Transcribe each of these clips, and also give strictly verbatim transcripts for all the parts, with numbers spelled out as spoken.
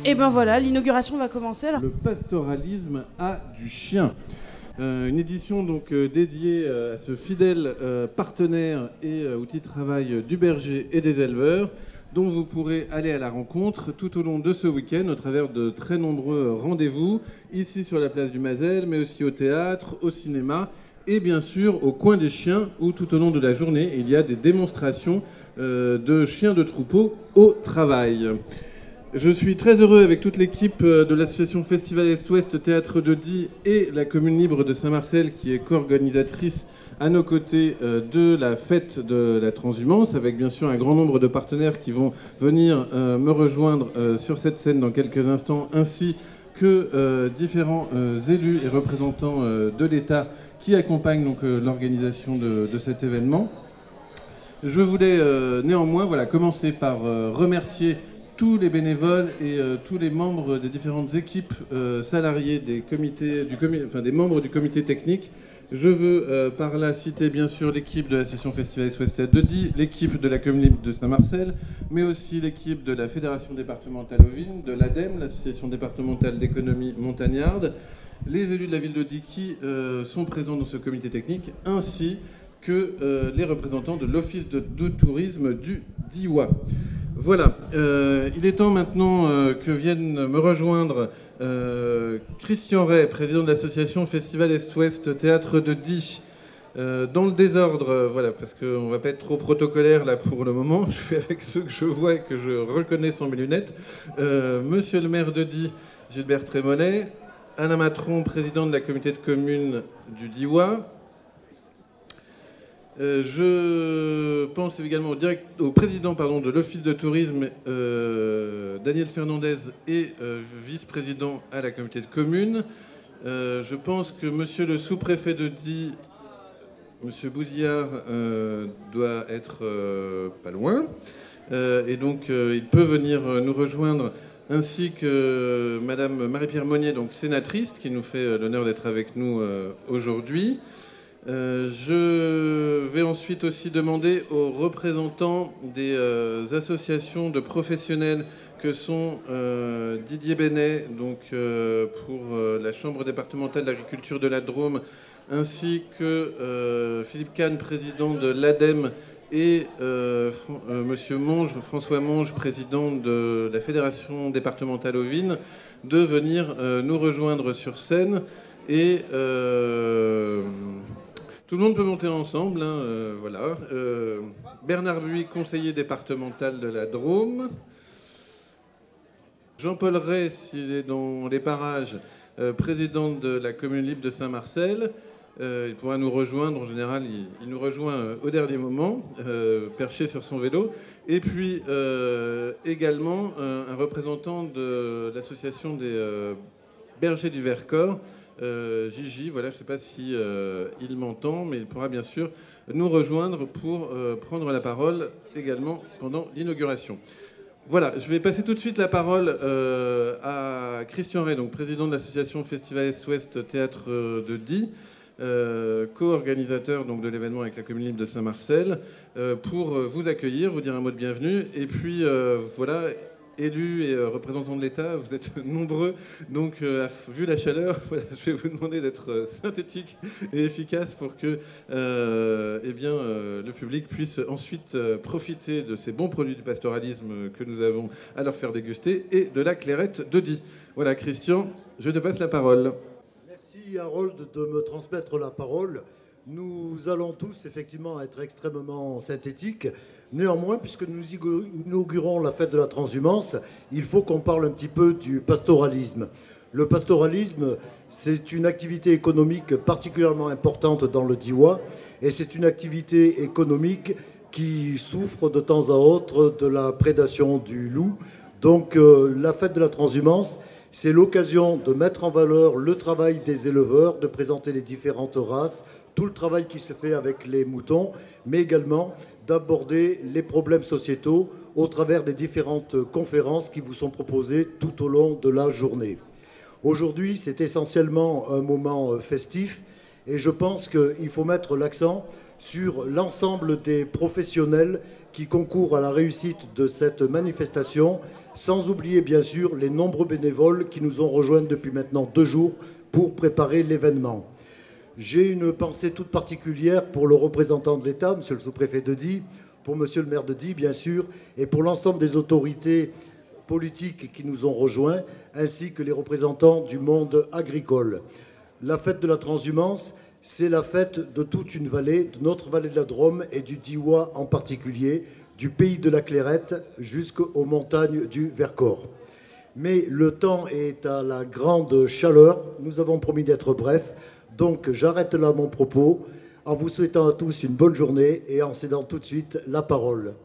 Et ben voilà, l'inauguration va commencer alors. Le pastoralisme a du chien. Euh, une édition donc euh, dédiée euh, à ce fidèle euh, partenaire et euh, outil de travail du berger et des éleveurs, dont vous pourrez aller à la rencontre tout au long de ce week-end au travers de très nombreux rendez-vous, ici sur la place du Mazel, mais aussi au théâtre, au cinéma et bien sûr au coin des chiens, où tout au long de la journée, il y a des démonstrations euh, de chiens de troupeau au travail. Je suis très heureux avec toute l'équipe de l'association Festival Est-Ouest Théâtre de Die et la commune libre de Saint-Marcel qui est co-organisatrice à nos côtés de la fête de la transhumance, avec bien sûr un grand nombre de partenaires qui vont venir me rejoindre sur cette scène dans quelques instants, ainsi que différents élus et représentants de l'État qui accompagnent donc l'organisation de, de cet événement. Je voulais néanmoins voilà, commencer par remercier tous les bénévoles et euh, tous les membres des différentes équipes euh, salariées des, comités, du comi enfin, des membres du comité technique. Je veux euh, par là citer bien sûr l'équipe de l'association Festival Est-Ouest de Die, l'équipe de la commune libre de Saint-Marcel, mais aussi l'équipe de la fédération départementale ovine, de l'ADEME, l'association départementale d'économie montagnarde, les élus de la ville de Die qui euh, sont présents dans ce comité technique, ainsi que euh, les représentants de l'office de, de tourisme du Diois. Voilà, euh, il est temps maintenant euh, que viennent me rejoindre euh, Christian Ray, président de l'association Festival Est-Ouest Théâtre de Die. Euh, dans le désordre, euh, voilà, parce qu'on ne va pas être trop protocolaire là pour le moment, je fais avec ceux que je vois et que je reconnais sans mes lunettes. Euh, Monsieur le maire de Die, Gilbert Trémollet, Alain Matron, président de la communauté de communes du Diois. Euh, je pense également au, direct, au président pardon, de l'Office de tourisme, euh, Daniel Fernandez, et euh, vice-président à la communauté de communes. Euh, je pense que monsieur le sous-préfet de Die, monsieur Bouzillard, euh, doit être euh, pas loin. Euh, et donc, euh, il peut venir nous rejoindre, ainsi que madame Marie-Pierre Monnier, donc sénatrice, qui nous fait l'honneur d'être avec nous euh, aujourd'hui. Euh, je vais ensuite aussi demander aux représentants des euh, associations de professionnels que sont euh, Didier Benet, donc euh, pour euh, la Chambre départementale d'agriculture de la Drôme, ainsi que euh, Philippe Kahn, président de l'ADEME, et euh, Fran euh, Monsieur Monge, François Monge, président de la Fédération départementale ovine, de venir euh, nous rejoindre sur scène. Et euh, tout le monde peut monter ensemble, hein, euh, voilà. Euh, Bernard Buis, conseiller départemental de la Drôme. Jean-Paul Ray, s'il est dans les parages, euh, président de la commune libre de Saint-Marcel. Euh, il pourra nous rejoindre, en général, il, il nous rejoint euh, au dernier moment, euh, perché sur son vélo. Et puis euh, également un, un représentant de l'association des euh, bergers du Vercors, Euh, Gigi, voilà, je ne sais pas si euh, il m'entend, mais il pourra bien sûr nous rejoindre pour euh, prendre la parole également pendant l'inauguration. Voilà, je vais passer tout de suite la parole euh, à Christian Ray, donc président de l'association Festival Est-Ouest Théâtre de Die, euh, co-organisateur donc de l'événement avec la commune libre de Saint-Marcel, euh, pour vous accueillir, vous dire un mot de bienvenue, et puis euh, voilà. Élus et euh, représentants de l'État, vous êtes nombreux, donc euh, vu la chaleur, voilà, je vais vous demander d'être euh, synthétique et efficace pour que euh, eh bien, euh, le public puisse ensuite euh, profiter de ces bons produits du pastoralisme que nous avons à leur faire déguster et de la clairette de Die. Voilà, Christian, je te passe la parole. Merci Harold de me transmettre la parole. Nous allons tous effectivement être extrêmement synthétiques. Néanmoins, puisque nous inaugurons la fête de la transhumance, il faut qu'on parle un petit peu du pastoralisme. Le pastoralisme, c'est une activité économique particulièrement importante dans le Diois, et c'est une activité économique qui souffre de temps à autre de la prédation du loup. Donc euh, la fête de la transhumance, c'est l'occasion de mettre en valeur le travail des éleveurs, de présenter les différentes races, tout le travail qui se fait avec les moutons, mais également d'aborder les problèmes sociétaux au travers des différentes conférences qui vous sont proposées tout au long de la journée. Aujourd'hui, c'est essentiellement un moment festif et je pense qu'il faut mettre l'accent sur l'ensemble des professionnels qui concourent à la réussite de cette manifestation, sans oublier bien sûr les nombreux bénévoles qui nous ont rejoints depuis maintenant deux jours pour préparer l'événement. J'ai une pensée toute particulière pour le représentant de l'État, monsieur le sous-préfet de Die, pour monsieur le maire de Die, bien sûr, et pour l'ensemble des autorités politiques qui nous ont rejoints, ainsi que les représentants du monde agricole. La fête de la transhumance, c'est la fête de toute une vallée, de notre vallée de la Drôme et du Diois en particulier, du pays de la Clairette jusqu'aux montagnes du Vercors. Mais le temps est à la grande chaleur, nous avons promis d'être brefs, donc j'arrête là mon propos en vous souhaitant à tous une bonne journée et en cédant tout de suite la parole.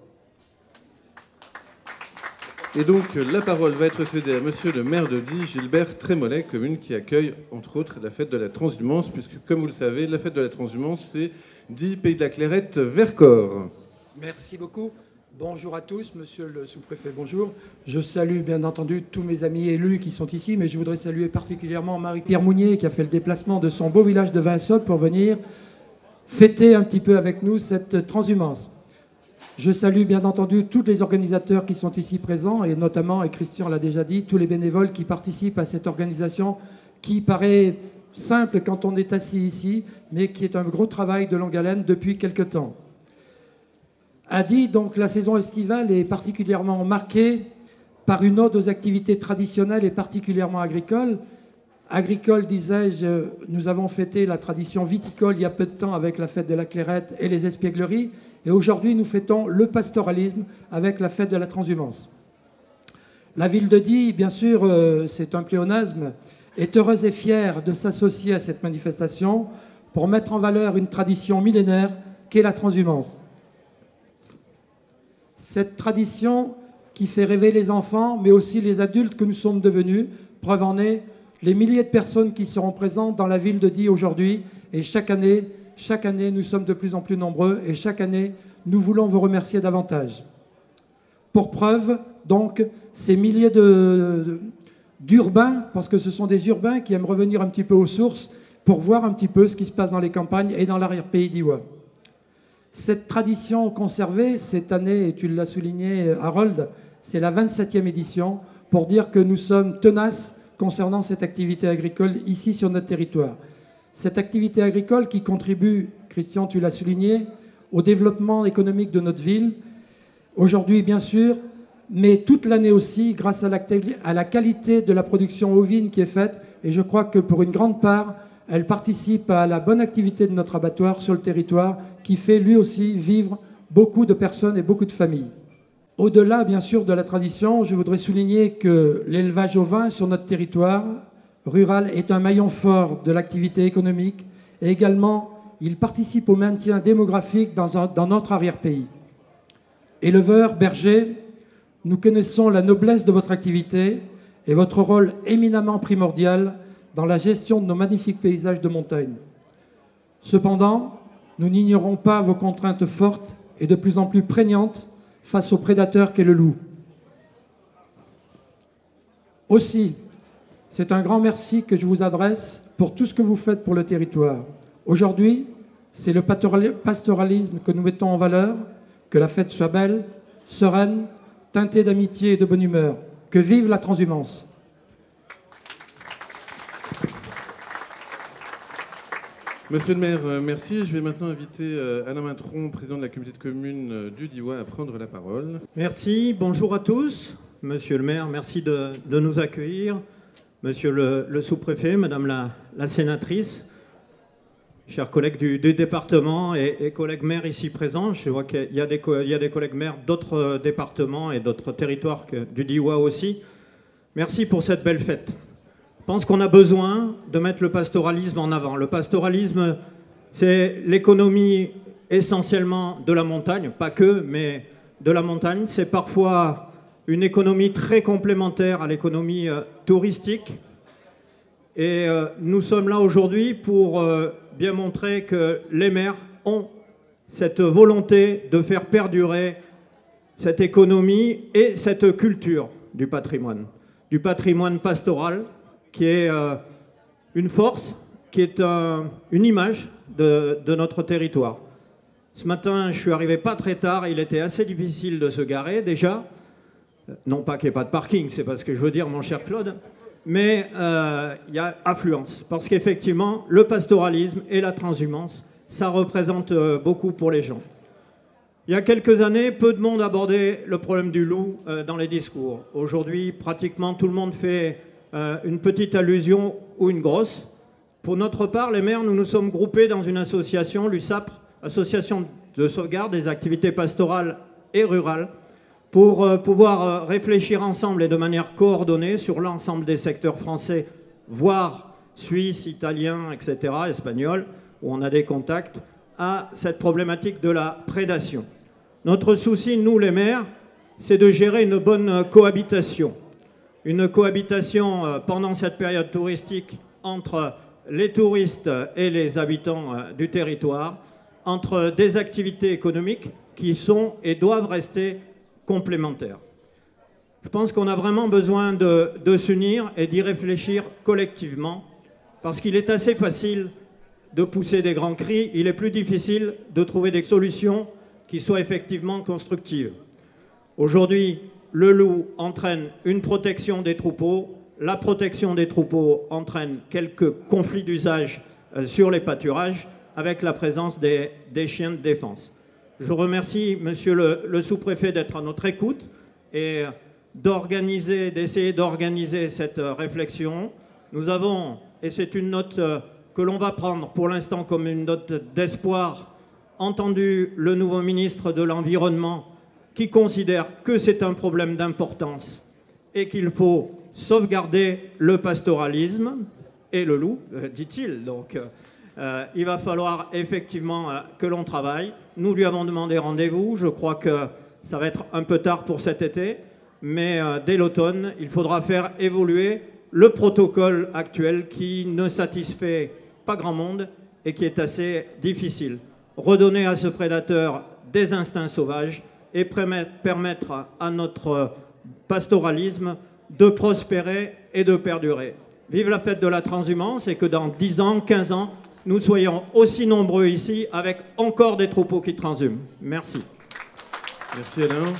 Et donc la parole va être cédée à monsieur le maire de Die, Gilbert Trémollet, commune qui accueille entre autres la fête de la transhumance, puisque comme vous le savez, la fête de la transhumance c'est Die, pays de la Clairette, Vercors. Merci beaucoup. Bonjour à tous, monsieur le sous-préfet, bonjour. Je salue bien entendu tous mes amis élus qui sont ici, mais je voudrais saluer particulièrement Marie-Pierre Mounier qui a fait le déplacement de son beau village de Vinsol pour venir fêter un petit peu avec nous cette transhumance. Je salue bien entendu tous les organisateurs qui sont ici présents, et notamment, et Christian l'a déjà dit, tous les bénévoles qui participent à cette organisation qui paraît simple quand on est assis ici, mais qui est un gros travail de longue haleine depuis quelque temps. A dit, donc, la saison estivale est particulièrement marquée par une ode aux activités traditionnelles et particulièrement agricoles. Agricole, disais-je, nous avons fêté la tradition viticole il y a peu de temps avec la fête de la Clairette et les espiègleries. Et aujourd'hui, nous fêtons le pastoralisme avec la fête de la transhumance. La ville de Die, bien sûr, euh, c'est un pléonasme, est heureuse et fière de s'associer à cette manifestation pour mettre en valeur une tradition millénaire qu'est la transhumance. Cette tradition qui fait rêver les enfants, mais aussi les adultes que nous sommes devenus. Preuve en est les milliers de personnes qui seront présentes dans la ville de Die aujourd'hui. Et chaque année, chaque année, nous sommes de plus en plus nombreux. Et chaque année, nous voulons vous remercier davantage. Pour preuve, donc, ces milliers de, d'urbains, parce que ce sont des urbains qui aiment revenir un petit peu aux sources pour voir un petit peu ce qui se passe dans les campagnes et dans l'arrière-pays diois. Cette tradition conservée, cette année, et tu l'as souligné, Harold, c'est la vingt-septième édition, pour dire que nous sommes tenaces concernant cette activité agricole ici sur notre territoire. Cette activité agricole qui contribue, Christian, tu l'as souligné, au développement économique de notre ville, aujourd'hui bien sûr, mais toute l'année aussi, grâce à la, à la qualité de la production ovine qui est faite, et je crois que pour une grande part, elle participe à la bonne activité de notre abattoir sur le territoire, qui fait lui aussi vivre beaucoup de personnes et beaucoup de familles. Au-delà, bien sûr, de la tradition, je voudrais souligner que l'élevage ovin sur notre territoire rural est un maillon fort de l'activité économique, et également, il participe au maintien démographique dans, un, dans notre arrière-pays. Éleveurs, bergers, nous connaissons la noblesse de votre activité et votre rôle éminemment primordial dans la gestion de nos magnifiques paysages de montagne. Cependant, nous n'ignorons pas vos contraintes fortes et de plus en plus prégnantes face au prédateur qu'est le loup. Aussi, c'est un grand merci que je vous adresse pour tout ce que vous faites pour le territoire. Aujourd'hui, c'est le pastoralisme que nous mettons en valeur, que la fête soit belle, sereine, teintée d'amitié et de bonne humeur. Que vive la transhumance! Monsieur le maire, merci. Je vais maintenant inviter Alain Matron, président de la communauté de communes du Diois, à prendre la parole. Merci. Bonjour à tous. Monsieur le maire, merci de, de nous accueillir. Monsieur le, le sous-préfet, madame la, la sénatrice, chers collègues du, du département et, et collègues maires ici présents. Je vois qu'il y a des, il y a des collègues maires d'autres départements et d'autres territoires que du Diois aussi. Merci pour cette belle fête. Je pense qu'on a besoin de mettre le pastoralisme en avant. Le pastoralisme, c'est l'économie essentiellement de la montagne, pas que, mais de la montagne. C'est parfois une économie très complémentaire à l'économie euh, touristique. Et euh, nous sommes là aujourd'hui pour euh, bien montrer que les maires ont cette volonté de faire perdurer cette économie et cette culture du patrimoine, du patrimoine pastoral, qui est euh, une force, qui est un, une image de, de notre territoire. Ce matin, je suis arrivé pas très tard, il était assez difficile de se garer déjà. Non pas qu'il n'y ait pas de parking, c'est pas ce que je veux dire, mon cher Claude, mais euh, il y a affluence. Parce qu'effectivement, le pastoralisme et la transhumance, ça représente euh, beaucoup pour les gens. Il y a quelques années, peu de monde abordait le problème du loup euh, dans les discours. Aujourd'hui, pratiquement tout le monde fait euh, une petite allusion ou une grosse. Pour notre part, les maires, nous nous sommes groupés dans une association, l'U S A P, Association de sauvegarde des activités pastorales et rurales, pour euh, pouvoir euh, réfléchir ensemble et de manière coordonnée sur l'ensemble des secteurs français, voire suisse, italien, et cetera, espagnol, où on a des contacts, à cette problématique de la prédation. Notre souci, nous les maires, c'est de gérer une bonne cohabitation. Une cohabitation euh, pendant cette période touristique entre les touristes et les habitants euh, du territoire, entre des activités économiques qui sont et doivent rester complémentaires. Je pense qu'on a vraiment besoin de, de s'unir et d'y réfléchir collectivement, parce qu'il est assez facile de pousser des grands cris, il est plus difficile de trouver des solutions qui soient effectivement constructives. Aujourd'hui, le loup entraîne une protection des troupeaux, la protection des troupeaux entraîne quelques conflits d'usage euh, sur les pâturages, avec la présence des, des chiens de défense. Je remercie Monsieur le, le sous-préfet d'être à notre écoute et d'organiser, d'essayer d'organiser cette réflexion. Nous avons, et c'est une note que l'on va prendre pour l'instant comme une note d'espoir, entendu le nouveau ministre de l'Environnement qui considère que c'est un problème d'importance et qu'il faut sauvegarder le pastoralisme et le loup, dit-il. Donc, Euh, il va falloir effectivement euh, que l'on travaille. Nous lui avons demandé rendez-vous. Je crois que ça va être un peu tard pour cet été, mais euh, dès l'automne, il faudra faire évoluer le protocole actuel qui ne satisfait pas grand monde et qui est assez difficile. Redonner à ce prédateur des instincts sauvages et permettre à notre pastoralisme de prospérer et de perdurer. Vive la fête de la transhumance et que dans dix ans, quinze ans, nous soyons aussi nombreux ici avec encore des troupeaux qui transhument. Merci. Merci Alain.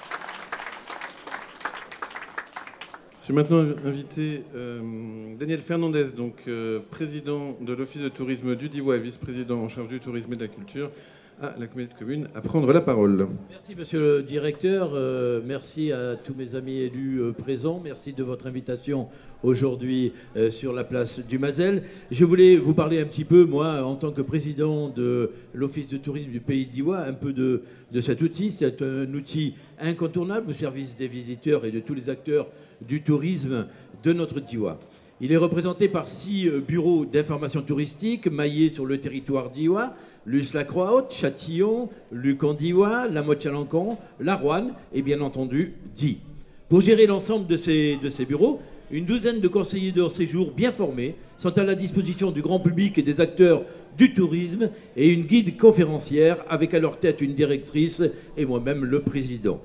Je vais maintenant inviter euh, Daniel Fernandez, donc euh, président de l'Office de tourisme du Diois et vice-président en charge du tourisme et de la culture, à la communauté de communes, à prendre la parole. Merci Monsieur le Directeur, euh, merci à tous mes amis élus euh, présents, merci de votre invitation aujourd'hui euh, sur la place du Mazel. Je voulais vous parler un petit peu, moi, en tant que président de l'Office de tourisme du Pays Diois, un peu de, de cet outil. C'est un outil incontournable au service des visiteurs et de tous les acteurs du tourisme de notre Diois. Il est représenté par six bureaux d'information touristique maillés sur le territoire diois, Luz-la-Croix-Haute, Châtillon, Luc-en-Diois, La Motte-Chalancon, La Roanne et bien entendu Die. Pour gérer l'ensemble de ces, de ces bureaux, une douzaine de conseillers de séjour bien formés sont à la disposition du grand public et des acteurs du tourisme et une guide conférencière avec à leur tête une directrice et moi-même le président.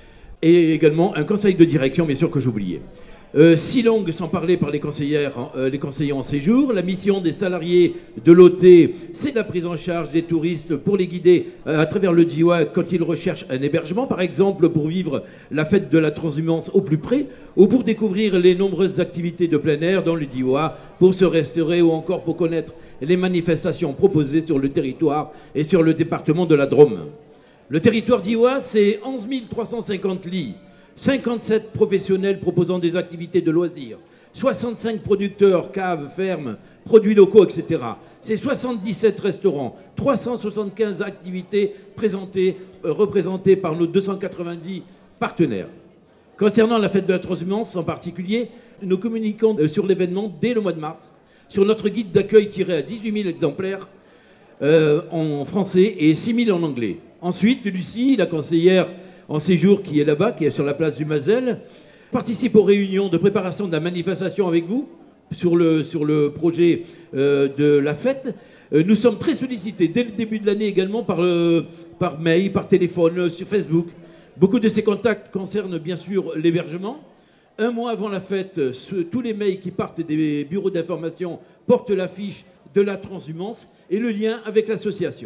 Et également un conseil de direction, bien sûr que j'oubliais. Euh, six langues sont parlées par les, conseillères, euh, les conseillers en séjour. La mission des salariés de l'O T, c'est la prise en charge des touristes pour les guider euh, à travers le Diois quand ils recherchent un hébergement, par exemple pour vivre la fête de la transhumance au plus près, ou pour découvrir les nombreuses activités de plein air dans le Diois, pour se restaurer ou encore pour connaître les manifestations proposées sur le territoire et sur le département de la Drôme. Le territoire diois, c'est onze mille trois cent cinquante lits. cinquante-sept professionnels proposant des activités de loisirs, soixante-cinq producteurs, caves, fermes, produits locaux, et cetera. C'est soixante-dix-sept restaurants, trois cent soixante-quinze activités présentées, euh, représentées par nos deux cent quatre-vingt-dix partenaires. Concernant la fête de la transhumance en particulier, nous communiquons euh, sur l'événement dès le mois de mars, sur notre guide d'accueil tiré à dix-huit mille exemplaires euh, en français et six mille en anglais. Ensuite, Lucie, la conseillère en séjour qui est là-bas, qui est sur la place du Mazel, participe aux réunions de préparation de la manifestation avec vous sur le, sur le projet euh, de la fête. Euh, nous sommes très sollicités dès le début de l'année également par, euh, par mail, par téléphone, euh, sur Facebook. Beaucoup de ces contacts concernent bien sûr l'hébergement. Un mois avant la fête, ce, tous les mails qui partent des bureaux d'information portent l'affiche de la transhumance et le lien avec l'association.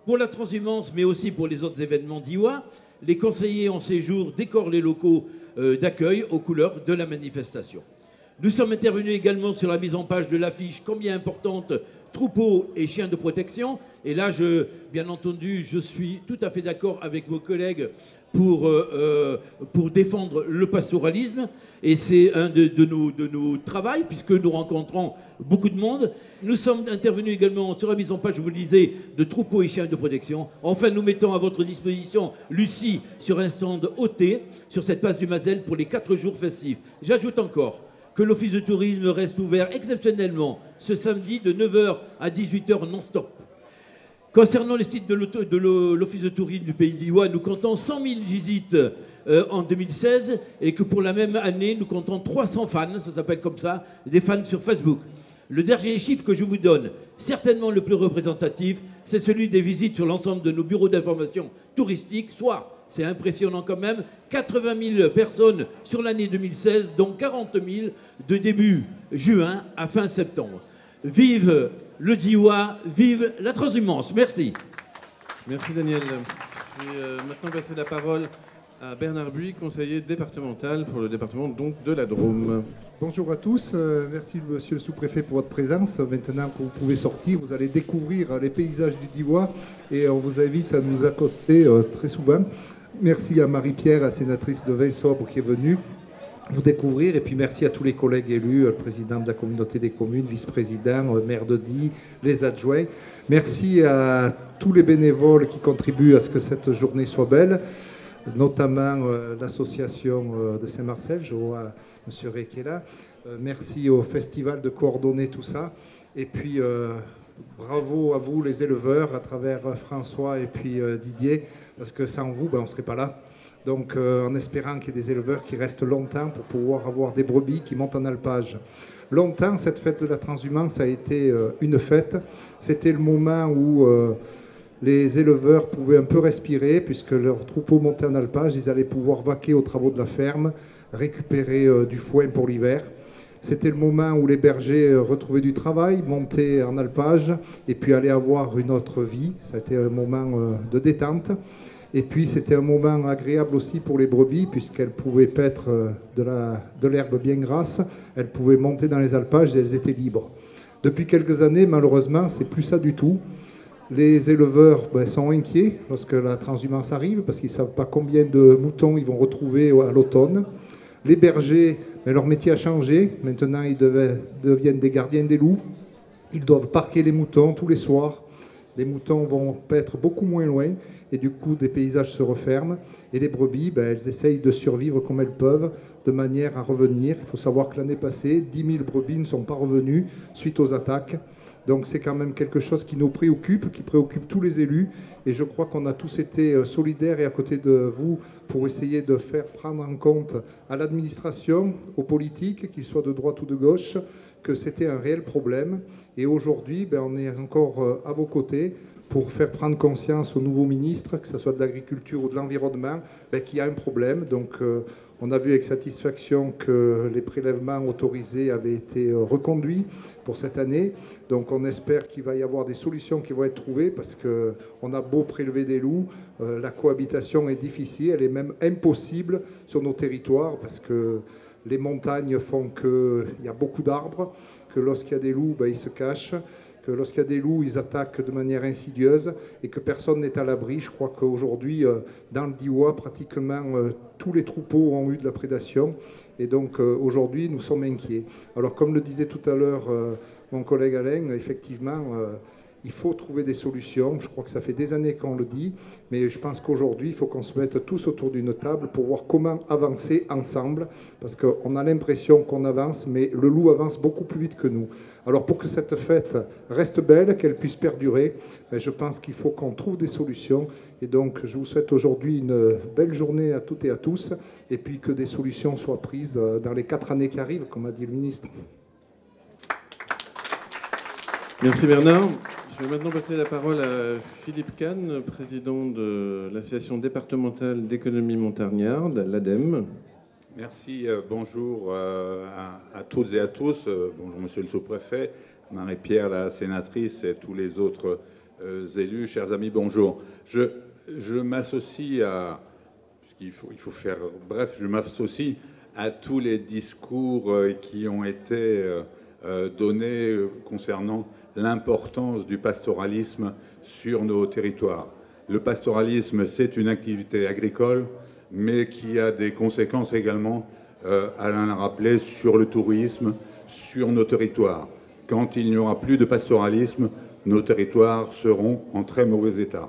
Pour la transhumance, mais aussi pour les autres événements d'I W A, les conseillers en séjour décorent les locaux euh, d'accueil aux couleurs de la manifestation. Nous sommes intervenus également sur la mise en page de l'affiche combien importante troupeaux et chiens de protection. Et là, je, bien entendu, je suis tout à fait d'accord avec vos collègues pour, euh, pour défendre le pastoralisme. Et c'est un de, de, nos, de nos travaux, puisque nous rencontrons beaucoup de monde. Nous sommes intervenus également sur la mise en page, je vous le disais, de troupeaux et chiens de protection. Enfin, nous mettons à votre disposition Lucie sur un stand O T sur cette place du Mazel pour les quatre jours festifs. J'ajoute encore que l'Office de tourisme reste ouvert exceptionnellement ce samedi de neuf heures à dix-huit heures non-stop. Concernant les sites de l'Office de tourisme du pays d'I W A, nous comptons cent mille visites euh, en deux mille seize et que pour la même année, nous comptons trois cents fans, ça s'appelle comme ça, des fans sur Facebook. Le dernier chiffre que je vous donne, certainement le plus représentatif, c'est celui des visites sur l'ensemble de nos bureaux d'information touristique, soit, c'est impressionnant quand même, quatre-vingt mille personnes sur l'année deux mille seize, dont quarante mille de début juin à fin septembre. Vive le D I W A, vive la transhumance. Merci. Merci Daniel. Je vais euh, maintenant passer la parole à Bernard Buis, conseiller départemental pour le département donc de la Drôme. Bonjour à tous, euh, merci monsieur le sous-préfet pour votre présence. Maintenant que vous pouvez sortir, vous allez découvrir les paysages du D I W A et on vous invite à nous accoster euh, très souvent. Merci à Marie-Pierre, la sénatrice de Vinsobre qui est venue vous découvrir, et puis merci à tous les collègues élus, le président de la communauté des communes, vice-président, maire de Die, les adjoints. Merci à tous les bénévoles qui contribuent à ce que cette journée soit belle, notamment euh, l'association euh, de Saint-Marcel, je vois M. Rey qui est là. Euh, merci au festival de coordonner tout ça. Et puis euh, bravo à vous les éleveurs, à travers François et puis euh, Didier, parce que sans vous, ben, on ne serait pas là. Donc euh, en espérant qu'il y ait des éleveurs qui restent longtemps pour pouvoir avoir des brebis qui montent en alpage. Longtemps, cette fête de la transhumance a été euh, une fête. C'était le moment où euh, les éleveurs pouvaient un peu respirer, puisque leurs troupeaux montaient en alpage, ils allaient pouvoir vaquer aux travaux de la ferme, récupérer euh, du foin pour l'hiver. C'était le moment où les bergers euh, retrouvaient du travail, montaient en alpage, et puis allaient avoir une autre vie. Ça a été un moment euh, de détente. Et puis c'était un moment agréable aussi pour les brebis, puisqu'elles pouvaient paître de la, de l'herbe bien grasse, elles pouvaient monter dans les alpages et elles étaient libres. Depuis quelques années, malheureusement, c'est plus ça du tout. Les éleveurs ben, sont inquiets lorsque la transhumance arrive, parce qu'ils ne savent pas combien de moutons ils vont retrouver à l'automne. Les bergers, ben, leur métier a changé. Maintenant, ils devaient, deviennent des gardiens des loups. Ils doivent parquer les moutons tous les soirs. Les moutons vont paître beaucoup moins loin et du coup des paysages se referment et les brebis, ben, elles essayent de survivre comme elles peuvent de manière à revenir. Il faut savoir que l'année passée, dix mille brebis ne sont pas revenues suite aux attaques. Donc c'est quand même quelque chose qui nous préoccupe, qui préoccupe tous les élus et je crois qu'on a tous été solidaires et à côté de vous pour essayer de faire prendre en compte à l'administration, aux politiques, qu'ils soient de droite ou de gauche, que c'était un réel problème. Et aujourd'hui, ben, on est encore à vos côtés pour faire prendre conscience aux nouveaux ministres, que ce soit de l'agriculture ou de l'environnement, ben, qu'il y a un problème. Donc euh, on a vu avec satisfaction que les prélèvements autorisés avaient été reconduits pour cette année. Donc on espère qu'il va y avoir des solutions qui vont être trouvées, parce qu'on a beau prélever des loups, euh, la cohabitation est difficile, elle est même impossible sur nos territoires, parce que les montagnes font qu'il y a beaucoup d'arbres, que lorsqu'il y a des loups, ben, ils se cachent, que lorsqu'il y a des loups, ils attaquent de manière insidieuse et que personne n'est à l'abri. Je crois qu'aujourd'hui, euh, dans le D I W A, pratiquement euh, tous les troupeaux ont eu de la prédation. Et donc euh, aujourd'hui, nous sommes inquiets. Alors comme le disait tout à l'heure euh, mon collègue Alain, effectivement, euh, il faut trouver des solutions. Je crois que ça fait des années qu'on le dit, mais je pense qu'aujourd'hui, il faut qu'on se mette tous autour d'une table pour voir comment avancer ensemble, parce qu'on a l'impression qu'on avance, mais le loup avance beaucoup plus vite que nous. Alors pour que cette fête reste belle, qu'elle puisse perdurer, je pense qu'il faut qu'on trouve des solutions. Et donc, je vous souhaite aujourd'hui une belle journée à toutes et à tous, et puis que des solutions soient prises dans les quatre années qui arrivent, comme a dit le ministre. Merci Bernard. Je vais maintenant passer la parole à Philippe Kahn, président de l'association départementale d'économie montagnarde, l'ADEME. Merci, euh, bonjour euh, à, à toutes et à tous. Euh, bonjour monsieur le sous-préfet, Marie-Pierre la sénatrice et tous les autres euh, élus, chers amis, bonjour. Je, je m'associe à, puisqu'il faut, il faut faire bref, je m'associe à tous les discours euh, qui ont été euh, donnés euh, concernant l'importance du pastoralisme sur nos territoires. Le pastoralisme, c'est une activité agricole, mais qui a des conséquences également, euh, Alain l'a rappelé, sur le tourisme, sur nos territoires. Quand il n'y aura plus de pastoralisme, nos territoires seront en très mauvais état.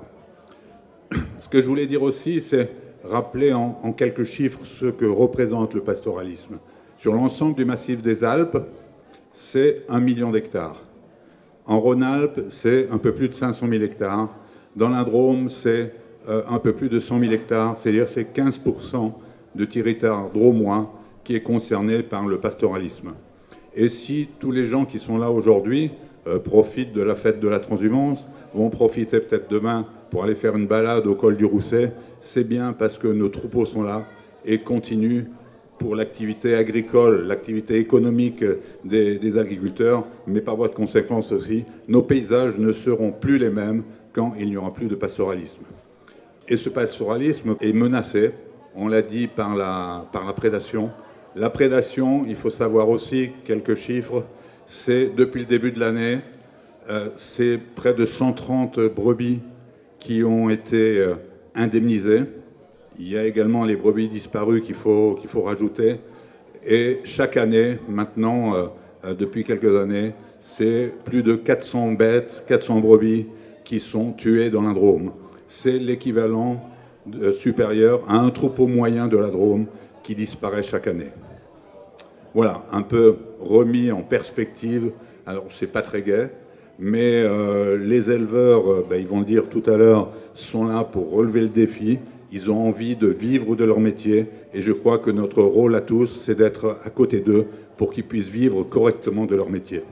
Ce que je voulais dire aussi, c'est rappeler en, en quelques chiffres ce que représente le pastoralisme. Sur l'ensemble du massif des Alpes, c'est un million d'hectares. En Rhône-Alpes, c'est un peu plus de cinq cent mille hectares. Dans la Drôme, c'est euh, un peu plus de cent mille hectares, c'est-à-dire c'est quinze pour cent de territoire drômois qui est concerné par le pastoralisme. Et si tous les gens qui sont là aujourd'hui euh, profitent de la fête de la transhumance, vont profiter peut-être demain pour aller faire une balade au col du Rousset, c'est bien parce que nos troupeaux sont là et continuent pour l'activité agricole, l'activité économique des, des agriculteurs, mais par voie de conséquence aussi, nos paysages ne seront plus les mêmes quand il n'y aura plus de pastoralisme. Et ce pastoralisme est menacé, on l'a dit, par la, par la prédation. La prédation, il faut savoir aussi quelques chiffres, c'est depuis le début de l'année, euh, c'est près de cent trente brebis qui ont été euh, indemnisées. Il y a également les brebis disparues qu'il faut, qu'il faut rajouter. Et chaque année, maintenant, euh, depuis quelques années, c'est plus de quatre cents bêtes, quatre cents brebis qui sont tuées dans la Drôme. C'est l'équivalent euh, supérieur à un troupeau moyen de la Drôme qui disparaît chaque année. Voilà, un peu remis en perspective. Alors, c'est pas très gai, mais euh, les éleveurs, euh, ben, ils vont le dire tout à l'heure, sont là pour relever le défi. Ils ont envie de vivre de leur métier et je crois que notre rôle à tous, c'est d'être à côté d'eux pour qu'ils puissent vivre correctement de leur métier.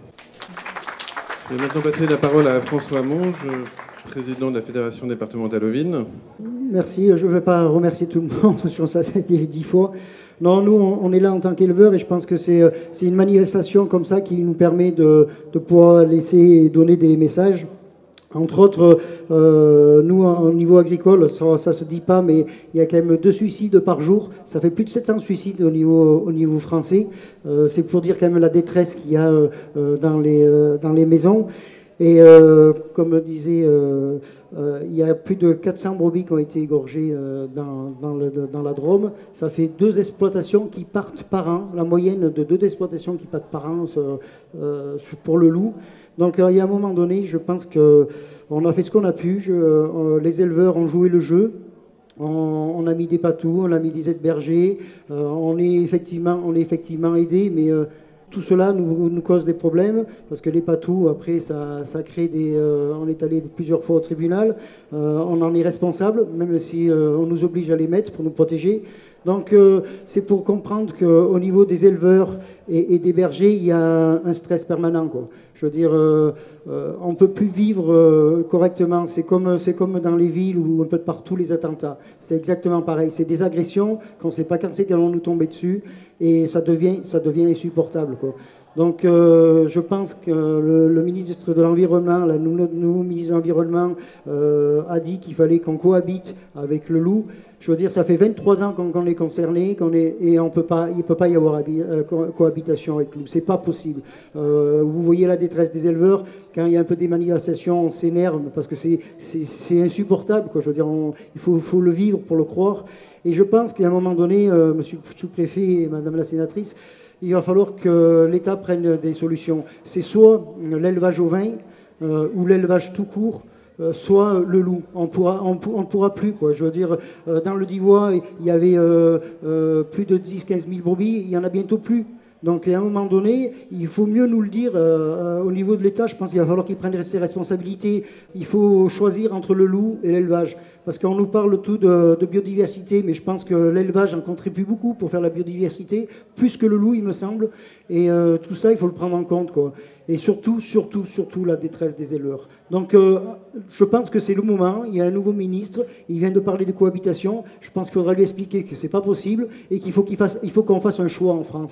Je vais maintenant passer la parole à François Monge, président de la Fédération départementale ovine. Merci, je ne vais pas remercier tout le monde, parce que ça a été dix fois. Non, nous, on est là en tant qu'éleveurs et je pense que c'est une manifestation comme ça qui nous permet de, de pouvoir laisser donner des messages. Entre autres, euh, nous, au niveau agricole, ça ne se dit pas, mais il y a quand même deux suicides par jour. Ça fait plus de sept cents suicides au niveau, au niveau français. Euh, c'est pour dire quand même la détresse qu'il y a euh, dans, les, euh, dans les maisons. Et euh, comme disait, euh, euh, il y a plus de quatre cents brebis qui ont été égorgées euh, dans, dans, le, dans la Drôme. Ça fait deux exploitations qui partent par an, la moyenne de deux exploitations qui partent par an euh, pour le loup. Donc euh, il y a un moment donné, je pense qu'on a fait ce qu'on a pu. Je, euh, les éleveurs ont joué le jeu. On, on a mis des patous, on a mis des aides bergers. Euh, on est effectivement, on est effectivement aidé, mais euh, tout cela nous, nous cause des problèmes parce que les patous, après, ça, ça crée des. Euh, on est allé plusieurs fois au tribunal. Euh, on en est responsable, même si euh, on nous oblige à les mettre pour nous protéger. Donc euh, c'est pour comprendre qu'au niveau des éleveurs et, et des bergers, il y a un, un stress permanent, quoi. Je veux dire, euh, euh, on ne peut plus vivre euh, correctement. C'est comme, c'est comme dans les villes où un peu de partout les attentats. C'est exactement pareil. C'est des agressions qu'on ne sait pas quand c'est qu'elles vont nous tomber dessus et ça devient, ça devient insupportable, quoi. Donc euh, je pense que le, le ministre de l'Environnement, le nouveau ministre de l'Environnement euh, a dit qu'il fallait qu'on cohabite avec le loup. Je veux dire, ça fait vingt-trois ans qu'on, qu'on est concerné qu'on est, et on peut pas, il ne peut pas y avoir habi, euh, co- cohabitation avec le loup. C'est pas possible. Euh, vous voyez la détresse des éleveurs. Quand il y a un peu des manifestations, on s'énerve parce que c'est, c'est, c'est insupportable, quoi. Je veux dire, on, il faut, faut le vivre pour le croire. Et je pense qu'à un moment donné, euh, monsieur le sous-préfet et madame la sénatrice, il va falloir que l'État prenne des solutions. C'est soit l'élevage au vin euh, ou l'élevage tout court, euh, soit le loup. On pourra, on, on pourra plus, quoi. Je veux dire, euh, dans le Diois, il y avait euh, euh, plus de dix à quinze mille brebis, il y en a bientôt plus. Donc à un moment donné, il faut mieux nous le dire euh, au niveau de l'État. Je pense qu'il va falloir qu'il prenne ses responsabilités. Il faut choisir entre le loup et l'élevage. Parce qu'on nous parle tout de, de biodiversité, mais je pense que l'élevage en contribue beaucoup pour faire la biodiversité, plus que le loup, il me semble. Et euh, tout ça, il faut le prendre en compte, quoi. Et surtout, surtout, surtout la détresse des éleveurs. Donc euh, je pense que c'est le moment. Il y a un nouveau ministre, il vient de parler de cohabitation. Je pense qu'il faudra lui expliquer que c'est pas possible et qu'il faut qu'il fasse, il faut qu'on fasse un choix en France.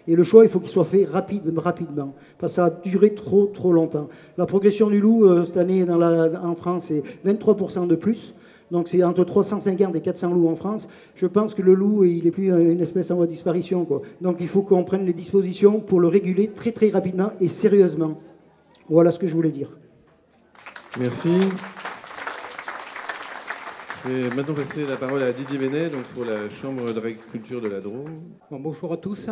Et le choix, il faut qu'il soit fait rapide, rapidement, parce que ça a duré trop, trop longtemps. La progression du loup, euh, cette année, dans la, en France, c'est vingt-trois pour cent de plus. Donc c'est entre trois cent cinquante et quatre cents loups en France. Je pense que le loup, il n'est plus une espèce en voie de disparition, quoi. Donc il faut qu'on prenne les dispositions pour le réguler très très rapidement et sérieusement. Voilà ce que je voulais dire. Merci. Je vais maintenant passer la parole à Didier Vénet, donc pour la Chambre d'agriculture de la Drôme. Bon, bonjour à tous.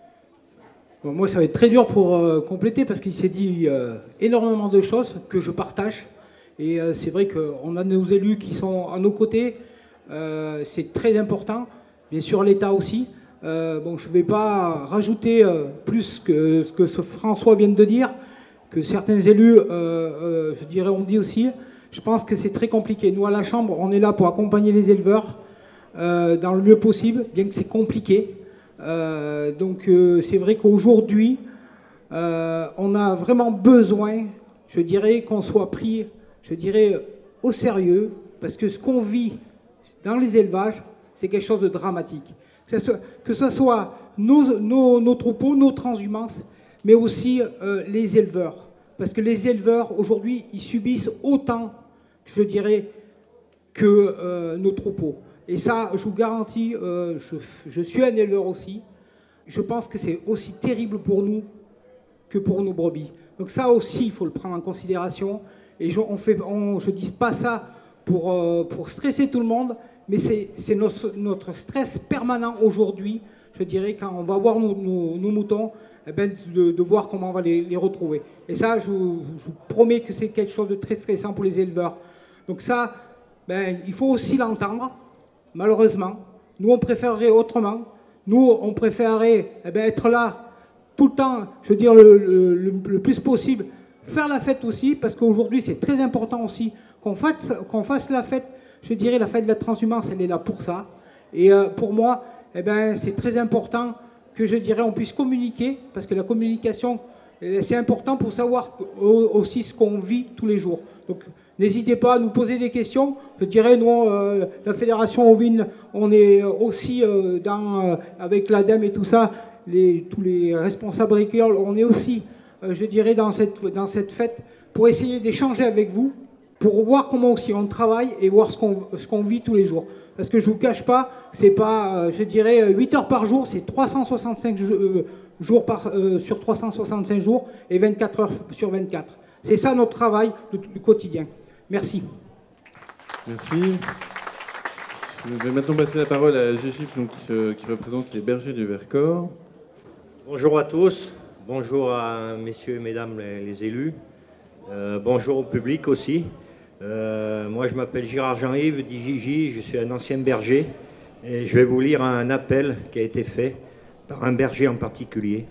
Bon, moi, ça va être très dur pour euh, compléter parce qu'il s'est dit euh, énormément de choses que je partage. Et euh, c'est vrai qu'on a nos élus qui sont à nos côtés. Euh, c'est très important. Bien sûr, l'État aussi. Euh, bon, je ne vais pas rajouter euh, plus que ce que ce François vient de dire, que certains élus, euh, euh, je dirais, ont dit aussi. Je pense que c'est très compliqué. Nous, à la Chambre, on est là pour accompagner les éleveurs euh, dans le mieux possible, bien que c'est compliqué. Euh, donc, euh, c'est vrai qu'aujourd'hui, euh, on a vraiment besoin, je dirais, qu'on soit pris, je dirais, au sérieux, parce que ce qu'on vit dans les élevages, c'est quelque chose de dramatique. Que ce soit, que ce soit nos, nos, nos troupeaux, nos transhumances, mais aussi euh, les éleveurs. Parce que les éleveurs, aujourd'hui, ils subissent autant, je dirais, que euh, nos troupeaux. Et ça, je vous garantis, euh, je, je suis un éleveur aussi, je pense que c'est aussi terrible pour nous que pour nos brebis. Donc ça aussi, il faut le prendre en considération. Et je ne dis pas ça pour, euh, pour stresser tout le monde, mais c'est notre, notre stress permanent aujourd'hui, je dirais, quand on va voir nos, nos, nos moutons, eh ben, de, de voir comment on va les, les retrouver. Et ça, je, je vous promets que c'est quelque chose de très stressant pour les éleveurs. Donc ça, ben, il faut aussi l'entendre, malheureusement. Nous, on préférerait autrement. Nous, on préférerait eh ben, être là tout le temps, je veux dire, le, le, le plus possible, faire la fête aussi, parce qu'aujourd'hui, c'est très important aussi qu'on fasse, qu'on fasse la fête. Je dirais, la fête de la transhumance, elle est là pour ça. Et euh, pour moi, eh ben, c'est très important que, je dirais, on puisse communiquer, parce que la communication, c'est important pour savoir aussi ce qu'on vit tous les jours. Donc, n'hésitez pas à nous poser des questions. Je dirais, nous, euh, la Fédération ovine, on est aussi, euh, dans, euh, avec l'ADEME et tout ça, les, tous les responsables agricoles, on est aussi, euh, je dirais, dans cette, dans cette fête pour essayer d'échanger avec vous, pour voir comment aussi on travaille et voir ce qu'on ce qu'on vit tous les jours. Parce que je ne vous cache pas, c'est pas, euh, je dirais, huit heures par jour, c'est trois cent soixante-cinq euh, jours par, euh, sur trois cent soixante-cinq jours et vingt-quatre heures sur vingt-quatre. C'est ça notre travail du, du quotidien. Merci. Merci. Je vais maintenant passer la parole à Gégif, donc, qui, euh, qui représente les bergers du Vercors. Bonjour à tous. Bonjour à messieurs et mesdames les, les élus. Euh, bonjour au public aussi. Euh, moi, je m'appelle Gérard Jean-Yves, dit Gigi, je suis un ancien berger et je vais vous lire un appel qui a été fait par un berger en particulier.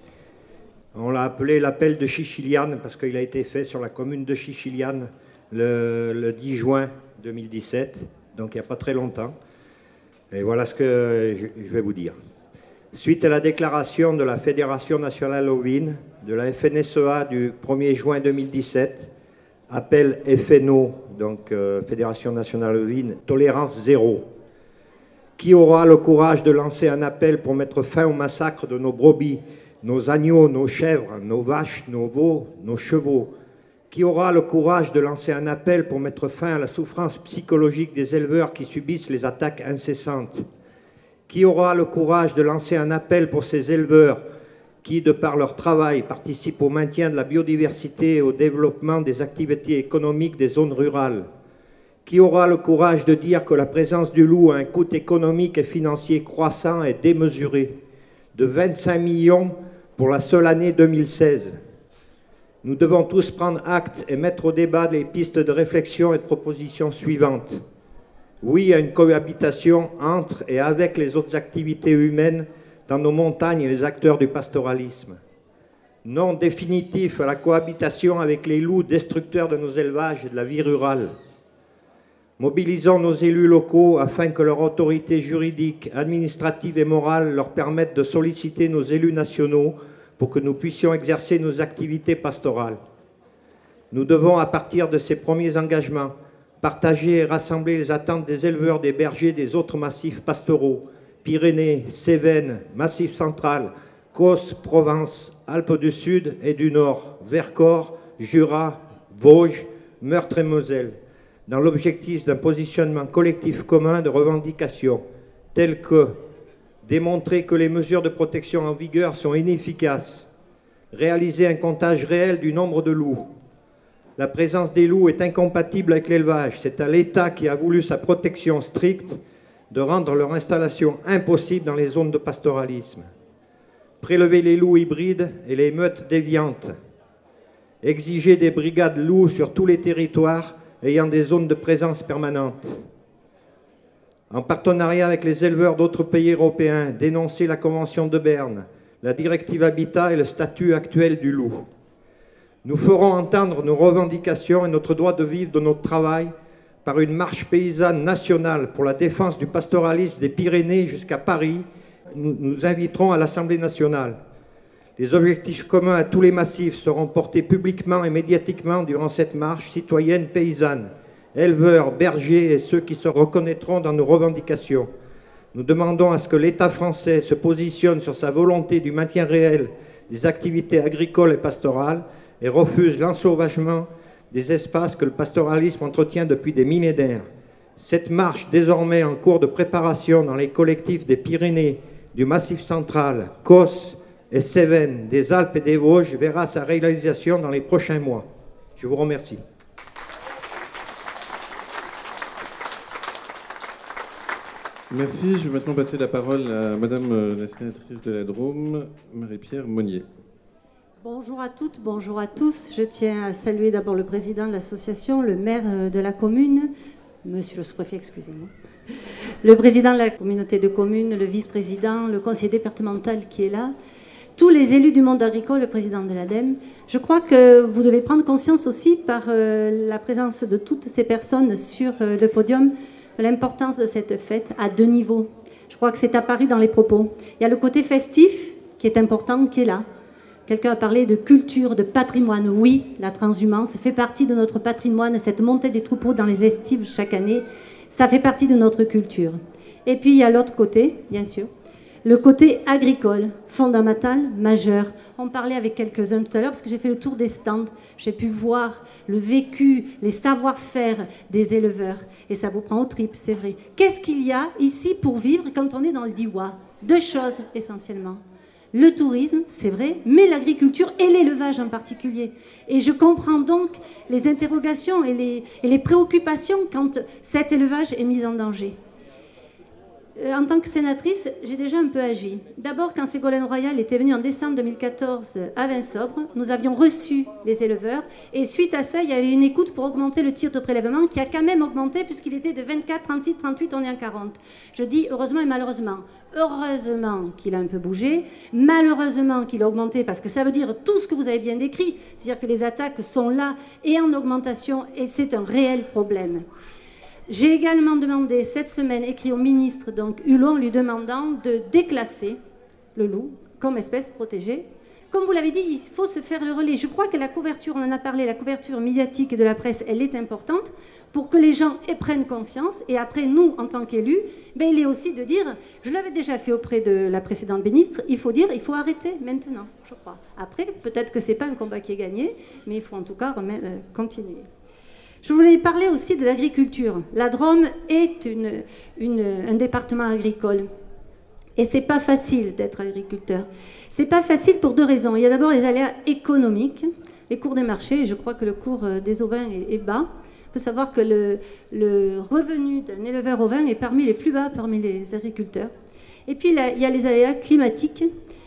On l'a appelé l'appel de Chichiliane parce qu'il a été fait sur la commune de Chichiliane le, le dix juin deux mille dix-sept, donc il n'y a pas très longtemps. Et voilà ce que je, je vais vous dire. Suite à la déclaration de la Fédération nationale ovine, de la F N S E A du premier juin deux mille dix-sept, appel F N O, donc euh, Fédération nationale ovine, tolérance zéro. Qui aura le courage de lancer un appel pour mettre fin au massacre de nos brebis, nos agneaux, nos chèvres, nos vaches, nos veaux, nos chevaux? Qui aura le courage de lancer un appel pour mettre fin à la souffrance psychologique des éleveurs qui subissent les attaques incessantes? Qui aura le courage de lancer un appel pour ces éleveurs qui, de par leur travail, participent au maintien de la biodiversité et au développement des activités économiques des zones rurales? Qui aura le courage de dire que la présence du loup a un coût économique et financier croissant et démesuré de vingt-cinq millions pour la seule année deux mille seize? Nous devons tous prendre acte et mettre au débat les pistes de réflexion et de propositions suivantes. Oui à une cohabitation entre et avec les autres activités humaines dans nos montagnes et les acteurs du pastoralisme. Non définitif à la cohabitation avec les loups destructeurs de nos élevages et de la vie rurale. Mobilisons nos élus locaux afin que leur autorité juridique, administrative et morale leur permette de solliciter nos élus nationaux pour que nous puissions exercer nos activités pastorales. Nous devons, à partir de ces premiers engagements, partager et rassembler les attentes des éleveurs, des bergers, des autres massifs pastoraux, Pyrénées, Cévennes, Massif central, Causse, Provence, Alpes du Sud et du Nord, Vercors, Jura, Vosges, Meurthe et Moselle, dans l'objectif d'un positionnement collectif commun de revendications, telles que démontrer que les mesures de protection en vigueur sont inefficaces, réaliser un comptage réel du nombre de loups. La présence des loups est incompatible avec l'élevage. C'est à l'État qui a voulu sa protection stricte de rendre leur installation impossible dans les zones de pastoralisme. Prélever les loups hybrides et les meutes déviantes. Exiger des brigades loups sur tous les territoires ayant des zones de présence permanente. En partenariat avec les éleveurs d'autres pays européens, dénoncer la Convention de Berne, la directive Habitat et le statut actuel du loup. Nous ferons entendre nos revendications et notre droit de vivre de notre travail par une marche paysanne nationale pour la défense du pastoralisme des Pyrénées jusqu'à Paris. Nous nous inviterons à l'Assemblée nationale. Les objectifs communs à tous les massifs seront portés publiquement et médiatiquement durant cette marche citoyenne paysanne. Éleveurs, bergers et ceux qui se reconnaîtront dans nos revendications. Nous demandons à ce que l'État français se positionne sur sa volonté du maintien réel des activités agricoles et pastorales et refuse l'ensauvagement des espaces que le pastoralisme entretient depuis des millénaires. Cette marche, désormais en cours de préparation dans les collectifs des Pyrénées, du Massif central, Causse et Cévennes, des Alpes et des Vosges, verra sa réalisation dans les prochains mois. Je vous remercie. Merci. Je vais maintenant passer la parole à Madame la sénatrice de la Drôme, Marie-Pierre Monnier. Bonjour à toutes, bonjour à tous. Je tiens à saluer d'abord le président de l'association, le maire de la commune, monsieur le sous-préfet, excusez-moi, le président de la communauté de communes, le vice-président, le conseiller départemental qui est là, tous les élus du monde agricole, le président de l'ADEME. Je crois que vous devez prendre conscience aussi par euh, la présence de toutes ces personnes sur euh, le podium de l'importance de cette fête à deux niveaux. Je crois que c'est apparu dans les propos. Il y a le côté festif qui est important, qui est là. Quelqu'un a parlé de culture, de patrimoine. Oui, la transhumance fait partie de notre patrimoine, cette montée des troupeaux dans les estives chaque année, ça fait partie de notre culture. Et puis il y a l'autre côté, bien sûr, le côté agricole, fondamental, majeur. On parlait avec quelques-uns tout à l'heure, parce que j'ai fait le tour des stands, j'ai pu voir le vécu, les savoir-faire des éleveurs. Et ça vous prend aux tripes, c'est vrai. Qu'est-ce qu'il y a ici pour vivre quand on est dans le Diois? Deux choses, essentiellement. Le tourisme, c'est vrai, mais l'agriculture et l'élevage en particulier. Et je comprends donc les interrogations et les, et les préoccupations quand cet élevage est mis en danger. En tant que sénatrice, j'ai déjà un peu agi. D'abord, quand Ségolène Royal était venue en décembre deux mille quatorze à Vinsobres, nous avions reçu les éleveurs et suite à ça, il y a eu une écoute pour augmenter le tir de prélèvement qui a quand même augmenté puisqu'il était de vingt-quatre, trente-six, trente-huit, on est à quarante. Je dis heureusement et malheureusement. Heureusement qu'il a un peu bougé, malheureusement qu'il a augmenté parce que ça veut dire tout ce que vous avez bien décrit, c'est-à-dire que les attaques sont là et en augmentation et c'est un réel problème. J'ai également demandé cette semaine, écrit au ministre donc Hulot, en lui demandant de déclasser le loup comme espèce protégée. Comme vous l'avez dit, il faut se faire le relais. Je crois que la couverture, on en a parlé, la couverture médiatique de la presse, elle est importante pour que les gens prennent conscience. Et après, nous, en tant qu'élus, ben, il est aussi de dire, je l'avais déjà fait auprès de la précédente ministre, il faut dire, il faut arrêter maintenant, je crois. Après, peut-être que ce n'est pas un combat qui est gagné, mais il faut en tout cas euh, continuer. Je voulais parler aussi de l'agriculture. La Drôme est une, une, un département agricole. Et ce n'est pas facile d'être agriculteur. Ce n'est pas facile pour deux raisons. Il y a d'abord les aléas économiques, les cours des marchés. Et je crois que le cours des ovins est, est bas. Il faut savoir que le, le revenu d'un éleveur ovin est parmi les plus bas parmi les agriculteurs. Et puis là, il y a les aléas climatiques.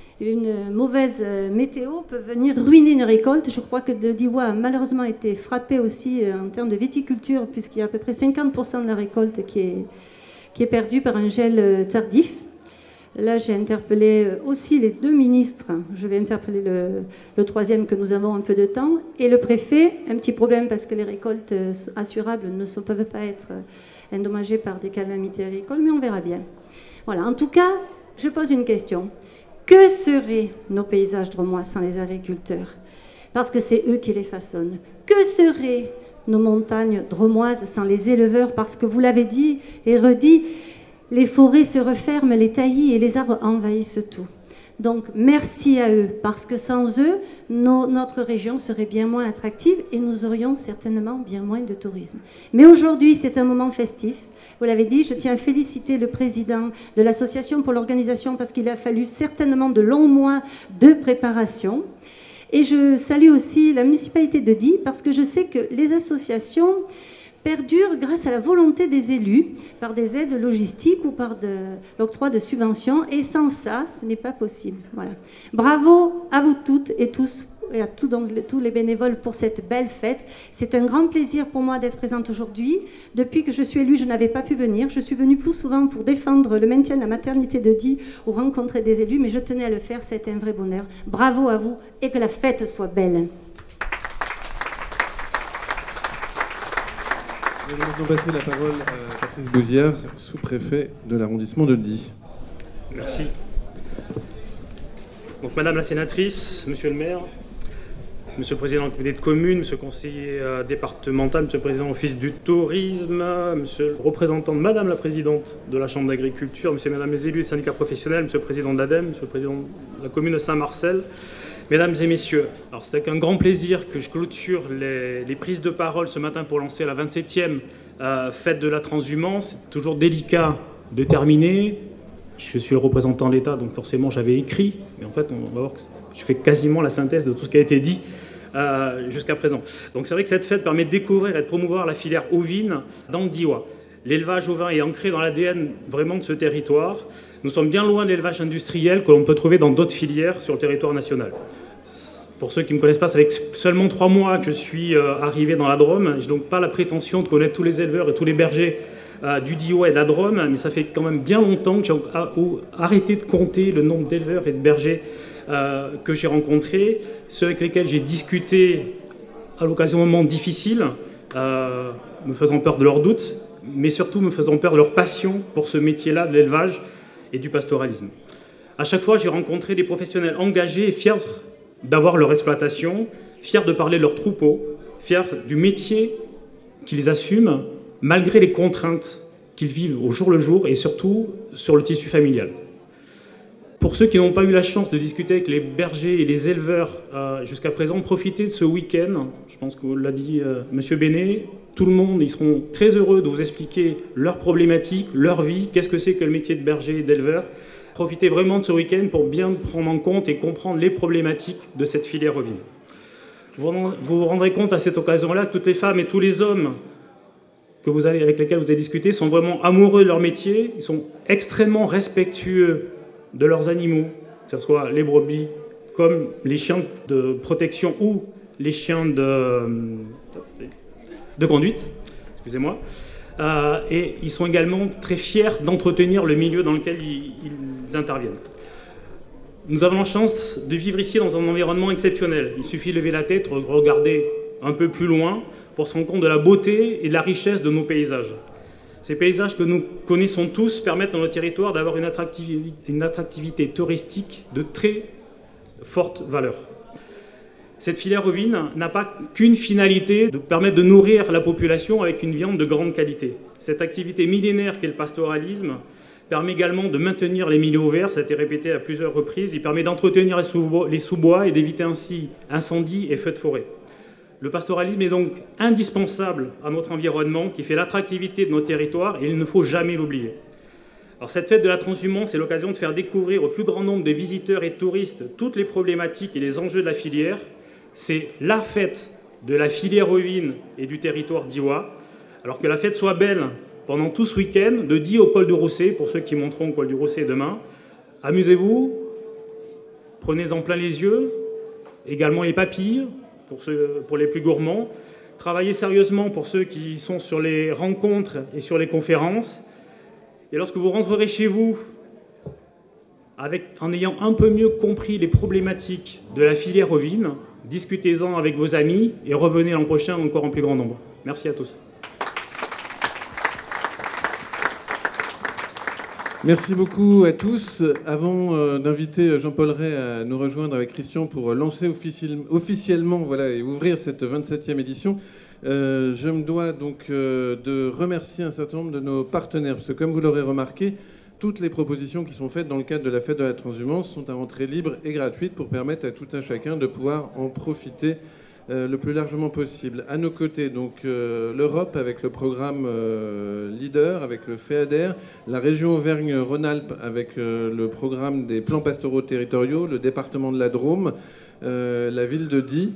Une mauvaise météo peut venir ruiner une récolte. Je crois que le Diois a malheureusement été frappé aussi en termes de viticulture, puisqu'il y a à peu près cinquante pour cent de la récolte qui est, qui est perdue par un gel tardif. Là, j'ai interpellé aussi les deux ministres. Je vais interpeller le, le troisième que nous avons un peu de temps. Et le préfet, un petit problème parce que les récoltes assurables ne sont, peuvent pas être endommagées par des calamités agricoles, mais on verra bien. Voilà. En tout cas, je pose une question. Que seraient nos paysages drômois sans les agriculteurs? Parce que c'est eux qui les façonnent. Que seraient nos montagnes drômoises sans les éleveurs? Parce que vous l'avez dit et redit, les forêts se referment, les taillis et les arbres envahissent tout. Donc merci à eux, parce que sans eux, nos, notre région serait bien moins attractive et nous aurions certainement bien moins de tourisme. Mais aujourd'hui, c'est un moment festif. Vous l'avez dit, je tiens à féliciter le président de l'association pour l'organisation parce qu'il a fallu certainement de longs mois de préparation. Et je salue aussi la municipalité de Die parce que je sais que les associations perdure grâce à la volonté des élus, par des aides logistiques ou par de l'octroi de subventions. Et sans ça, ce n'est pas possible. Voilà. Bravo à vous toutes et tous, et à tout, donc, tous les bénévoles pour cette belle fête. C'est un grand plaisir pour moi d'être présente aujourd'hui. Depuis que je suis élue, je n'avais pas pu venir. Je suis venue plus souvent pour défendre le maintien de la maternité de Die ou rencontrer des élus, mais je tenais à le faire. C'était un vrai bonheur. Bravo à vous et que la fête soit belle. Nous allons passer la parole à Patrice Bouziard, sous-préfet de l'arrondissement de Die. Merci. Donc, Madame la sénatrice, Monsieur le maire, Monsieur le président du comité de commune, Monsieur le conseiller euh, départemental, Monsieur le président office du tourisme, Monsieur le représentant de Madame la présidente de la Chambre d'agriculture, Monsieur et Madame les élus des syndicats professionnels, Monsieur le président de l'ADEME, Monsieur le président de la commune de Saint-Marcel, Mesdames et messieurs, alors c'est avec un grand plaisir que je clôture les, les prises de parole ce matin pour lancer la vingt-septième euh, fête de la transhumance. C'est toujours délicat de terminer. Je suis le représentant de l'État, donc forcément j'avais écrit, mais en fait on va voir que je fais quasiment la synthèse de tout ce qui a été dit euh, jusqu'à présent. Donc c'est vrai que cette fête permet de découvrir et de promouvoir la filière ovine dans le Diois. L'élevage ovin est ancré dans l'A D N vraiment de ce territoire. Nous sommes bien loin de l'élevage industriel que l'on peut trouver dans d'autres filières sur le territoire national. Pour ceux qui ne me connaissent pas, c'est avec seulement trois mois que je suis euh, arrivé dans la Drôme. Je n'ai donc pas la prétention de connaître tous les éleveurs et tous les bergers euh, du Diois et de la Drôme, mais ça fait quand même bien longtemps que j'ai arrêté de compter le nombre d'éleveurs et de bergers euh, que j'ai rencontrés, ceux avec lesquels j'ai discuté à l'occasion de moments difficiles, euh, me faisant peur de leurs doutes, mais surtout me faisant peur de leur passion pour ce métier-là de l'élevage et du pastoralisme. À chaque fois, j'ai rencontré des professionnels engagés et fiers d'avoir leur exploitation, fiers de parler de leurs troupeaux, fiers du métier qu'ils assument, malgré les contraintes qu'ils vivent au jour le jour et surtout sur le tissu familial. Pour ceux qui n'ont pas eu la chance de discuter avec les bergers et les éleveurs euh, jusqu'à présent, profitez de ce week-end. Je pense que l'a dit euh, Monsieur Bénet, tout le monde, ils seront très heureux de vous expliquer leurs problématiques, leur vie, qu'est-ce que c'est que le métier de berger et d'éleveur. Profitez vraiment de ce week-end pour bien prendre en compte et comprendre les problématiques de cette filière ovine. Vous vous rendrez compte à cette occasion-là que toutes les femmes et tous les hommes que vous allez, avec lesquels vous allez discuter sont vraiment amoureux de leur métier, ils sont extrêmement respectueux de leurs animaux, que ce soit les brebis comme les chiens de protection ou les chiens de, de conduite, excusez-moi. Euh, et ils sont également très fiers d'entretenir le milieu dans lequel ils, ils interviennent. Nous avons la chance de vivre ici dans un environnement exceptionnel. Il suffit de lever la tête, regarder un peu plus loin pour se rendre compte de la beauté et de la richesse de nos paysages. Ces paysages que nous connaissons tous permettent dans nos territoires d'avoir une attractivité, une attractivité touristique de très forte valeur. Cette filière ovine n'a pas qu'une finalité de permettre de nourrir la population avec une viande de grande qualité. Cette activité millénaire qu'est le pastoralisme permet également de maintenir les milieux ouverts, ça a été répété à plusieurs reprises, il permet d'entretenir les sous-bois et d'éviter ainsi incendies et feux de forêt. Le pastoralisme est donc indispensable à notre environnement qui fait l'attractivité de nos territoires et il ne faut jamais l'oublier. Alors cette fête de la transhumance est l'occasion de faire découvrir au plus grand nombre de visiteurs et de touristes toutes les problématiques et les enjeux de la filière. C'est la fête de la filière ovine et du territoire diois. Alors que la fête soit belle pendant tout ce week-end, de Die au col du Rousset, pour ceux qui monteront au col du Rousset demain. Amusez-vous, prenez-en plein les yeux, également les papilles, pour, ceux, pour les plus gourmands. Travaillez sérieusement pour ceux qui sont sur les rencontres et sur les conférences. Et lorsque vous rentrerez chez vous, avec, en ayant un peu mieux compris les problématiques de la filière ovine, discutez-en avec vos amis et revenez l'an prochain encore en plus grand nombre. Merci à tous. Merci beaucoup à tous. Avant euh, d'inviter Jean-Paul Ray à nous rejoindre avec Christian pour lancer officiel, officiellement voilà, et ouvrir cette vingt-septième édition, euh, je me dois donc euh, de remercier un certain nombre de nos partenaires. Parce que comme vous l'aurez remarqué, toutes les propositions qui sont faites dans le cadre de la fête de la transhumance sont à entrée libre et gratuite pour permettre à tout un chacun de pouvoir en profiter euh, le plus largement possible. À nos côtés, donc euh, l'Europe avec le programme euh, Leader, avec le FEADER, la région Auvergne-Rhône-Alpes avec euh, le programme des plans pastoraux territoriaux, le département de la Drôme, euh, la ville de Die,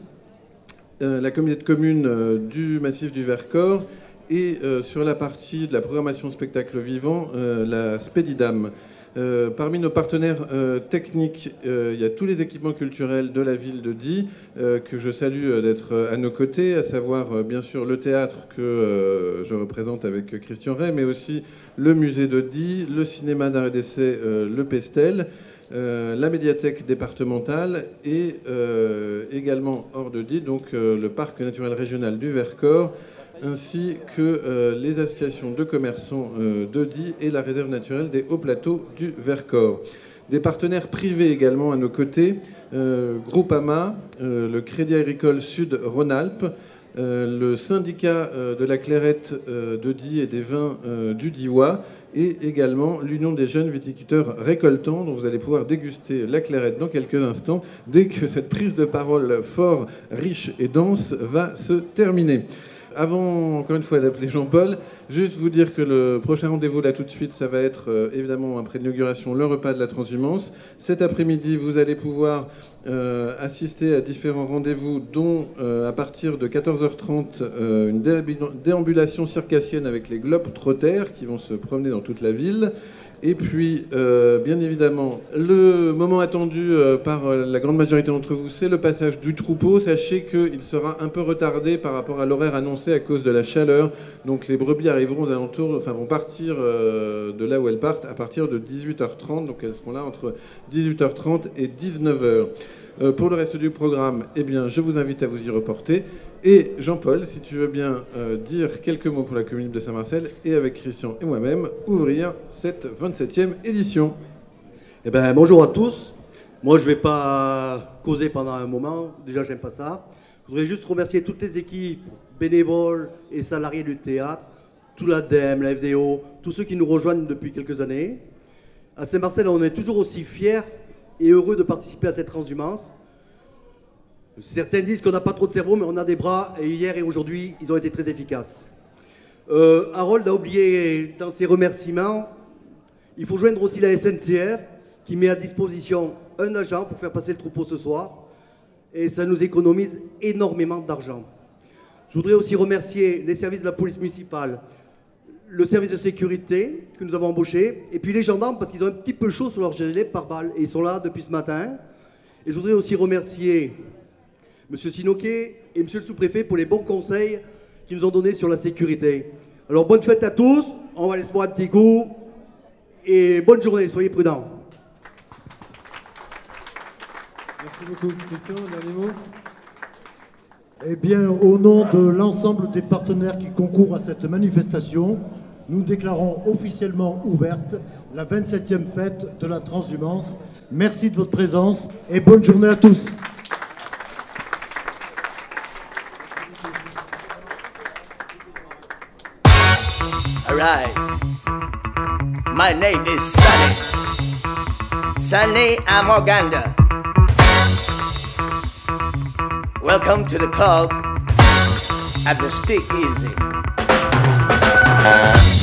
euh, la communauté de communes euh, du massif du Vercors, et euh, sur la partie de la programmation spectacle vivant, euh, la Spédidam. Euh, parmi nos partenaires euh, techniques, euh, il y a tous les équipements culturels de la ville de Die, euh, que je salue euh, d'être à nos côtés, à savoir euh, bien sûr le théâtre que euh, je représente avec Christian Ray, mais aussi le musée de Die, le cinéma d'art et d'essai, euh, le Pestel, euh, la médiathèque départementale et euh, également hors de Die, donc euh, le parc naturel régional du Vercors, ainsi que euh, les associations de commerçants euh, de Die et la réserve naturelle des hauts plateaux du Vercors. Des partenaires privés également à nos côtés, euh, Groupama, euh, le Crédit Agricole Sud Rhône-Alpes, euh, le syndicat euh, de la Clairette euh, de Die et des vins euh, du Diois, et également l'Union des jeunes viticulteurs récoltants, dont vous allez pouvoir déguster la Clairette dans quelques instants, dès que cette prise de parole fort, riche et dense va se terminer. Avant, encore une fois, d'appeler Jean-Paul, juste vous dire que le prochain rendez-vous, là, tout de suite, ça va être, euh, évidemment, après l'inauguration, le repas de la transhumance. Cet après-midi, vous allez pouvoir euh, assister à différents rendez-vous, dont, euh, à partir de quatorze heures trente, euh, une déambulation circassienne avec les Globetrotters, qui vont se promener dans toute la ville. Et puis, euh, bien évidemment, le moment attendu euh, par euh, la grande majorité d'entre vous, c'est le passage du troupeau. Sachez qu'il sera un peu retardé par rapport à l'horaire annoncé à cause de la chaleur. Donc les brebis arriveront aux alentours, enfin vont partir euh, de là où elles partent à partir de dix-huit heures trente. Donc elles seront là entre dix-huit heures trente et dix-neuf heures. Euh, pour le reste du programme, eh bien, je vous invite à vous y reporter. Et Jean-Paul, si tu veux bien euh, dire quelques mots pour la commune de Saint-Marcel et avec Christian et moi-même, ouvrir cette vingt-septième édition. Eh bien, bonjour à tous. Moi, je ne vais pas causer pendant un moment. Déjà, j'aime pas ça. Je voudrais juste remercier toutes les équipes, bénévoles et salariés du théâtre, tout l'A D E M, la F D O, tous ceux qui nous rejoignent depuis quelques années. À Saint-Marcel, on est toujours aussi fiers et heureux de participer à cette transhumance. Certains disent qu'on n'a pas trop de cerveau, mais on a des bras, et hier et aujourd'hui, ils ont été très efficaces. Euh, Harold a oublié dans ses remerciements, il faut joindre aussi la S N C F, qui met à disposition un agent pour faire passer le troupeau ce soir, et ça nous économise énormément d'argent. Je voudrais aussi remercier les services de la police municipale, le service de sécurité que nous avons embauché, et puis les gendarmes, parce qu'ils ont un petit peu chaud sur leur gilet pare-balles, et ils sont là depuis ce matin. Et je voudrais aussi remercier Monsieur Sinoquet et Monsieur le sous-préfet pour les bons conseils qu'ils nous ont donnés sur la sécurité. Alors bonne fête à tous, on va aller se boire un petit coup, et bonne journée, soyez prudents. Merci beaucoup. Christian, dernier mot. Eh bien, au nom de l'ensemble des partenaires qui concourent à cette manifestation, nous déclarons officiellement ouverte la vingt-septième fête de la transhumance. Merci de votre présence et bonne journée à tous. All right. My name is Sunny. Sunny Amoganda. Welcome to the club at the Speakeasy.